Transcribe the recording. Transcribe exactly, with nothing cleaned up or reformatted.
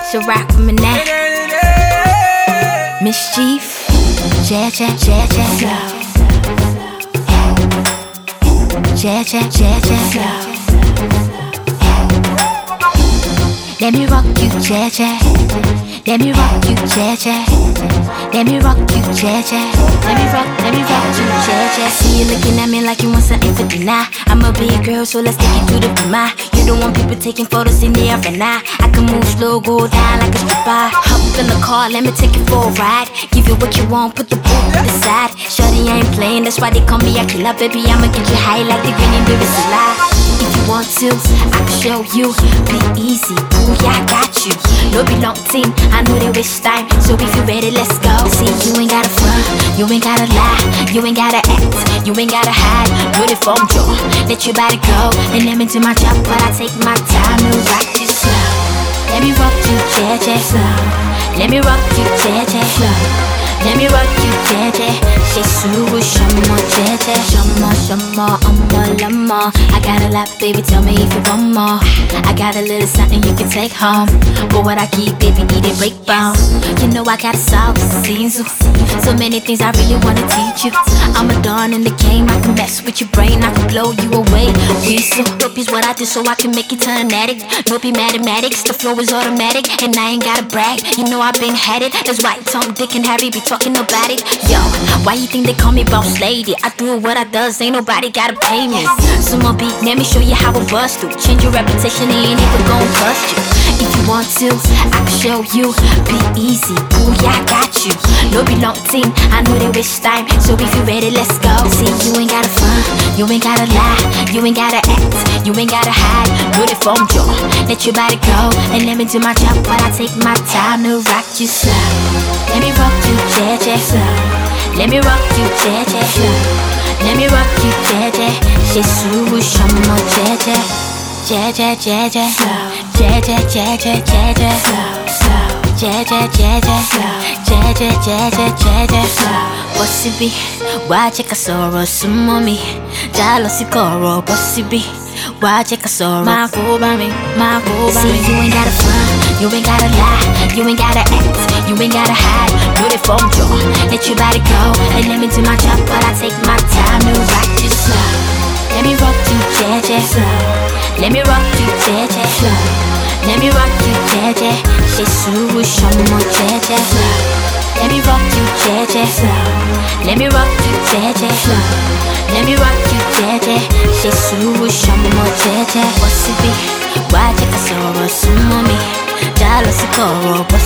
So rock with me now. Mischief, jazz, jazz, jazz, jazz. Jazz, jazz, jazz, jazz. Let me rock you, jazz, jazz. Let me rock you, jazz, jazz. Let me rock you, jazz, jazz. Let me rock, let me rock you, jazz, jazz. See you looking at me like you want something for dinner. I'm a big girl, so let's take it to the prima. You don't want people taking photos in the arena. I can move slow, go down like a stripper. Hop in the car, let me take you for a ride. Give you what you want, put the boot to the side. Shorty, I ain't playing, that's why they call me a killer. Baby, I'ma get you high like the green and baby lie. If you want to, I can show you. Be easy, ooh, yeah, I got you. No be long team, I know they waste time. So if you ready, let's go. See, you ain't gotta front, you ain't gotta lie, you ain't gotta act, you ain't gotta hide. Uniform jaw, let your body go. And let me do my job, but I take my time to rock you slow. Let me rock you, jazz, jazz, slow. Let me rock you, jazz, jazz, slow. Let me rock you, jazz, jazz. J'ai souri, shama, jazz, jazz. Shama, shama, amma, lama. I got a lot, baby, tell me if you want more. I got a little something you can take home. But what I keep, baby, eat it, break bone. You know I got a solve the scenes. So many things I really wanna teach you. I'm a dawn in the game, I can mess with your brain, I can blow you away. Weasel, dope is what I do so I can make it turn an addict. No be mathematics, the flow is automatic. And I ain't gotta brag, you know I've been had it. That's why Tom, Dick, and Harry be talking about it. Yo, why you think they call me boss lady? I do what I does, ain't nobody gotta pay me. Some more beat, let me show you how I bust through. Change your reputation, it ain't even gon' bust you. If you want to, I can show you. Be easy, ooh, yeah, I got you. No be long team, I know they waste time. So if you ready, let's go. See, you ain't gotta front, you ain't gotta lie, you ain't gotta act, you ain't gotta hide. Uniform jaw, let your body go. And let me do my job, but I take my time to rock you slow. Let me rock you, jazz, jazz, slow. Let me rock you, jazz, jazz, slow. Let me rock you, jazz, jazz. J'ai souri, shama, jazz, jazz. Jazz, jazz, jazz, jazz, jazz, jazz, jazz, jazz, jazz, jazz, jazz, jazz, jazz, jazz, jazz, jazz. Bossy B, waje kasoro sumomi. Jalo sikoro, bossy B. Waje kasoro. Makuba me, makuba me. See, you ain't gotta front, you ain't gotta lie, you ain't gotta act, you ain't gotta hide. Uniform jaw, let your body go. And let me do my job, but I take my time to rock you slow. Let me rock you, jazz, jazz, slow. Let me rock you, jazz, jazz, slow. Let me rock you, jazz, jazz. J'ai souri, shama, jazz, jazz, slow. Let me rock you, jazz, jazz, slow. Let me rock you, jazz, jazz, slow. Let me rock you, jazz, jazz. J'ai souri, shama, jazz, jazz. Bossy B, waje kasoro sumomi. Jalo sikoro.